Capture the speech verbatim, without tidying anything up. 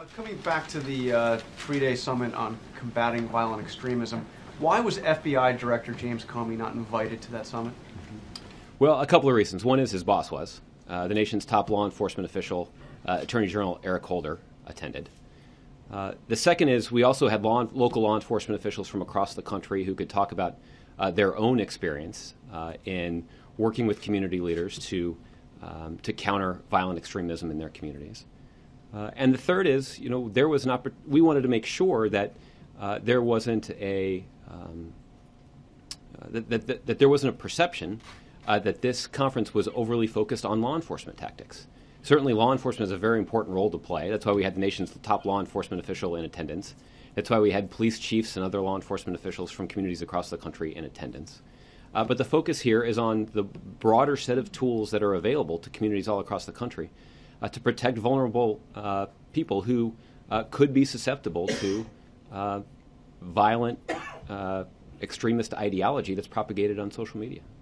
Coming back to the uh, three-day summit on combating violent extremism, why was F B I Director James Comey not invited to that summit? Well, a couple of reasons. One is his boss was. Uh, the nation's top law enforcement official, uh, Attorney General Eric Holder, attended. Uh, the second is we also had law, local law enforcement officials from across the country who could talk about uh, their own experience uh, in working with community leaders to um, to counter violent extremism in their communities. Uh, and the third is, you know, there was an oppor- we wanted to make sure that uh, there wasn't a um, uh, that, that, that, that there wasn't a perception uh, that this conference was overly focused on law enforcement tactics. Certainly, law enforcement has a very important role to play. That's why we had the nation's top law enforcement official in attendance. That's why we had police chiefs and other law enforcement officials from communities across the country in attendance. Uh, but the focus here is on the broader set of tools that are available to communities all across the country uh, to protect vulnerable uh, people who uh, could be susceptible to uh, violent uh, extremist ideology that's propagated on social media.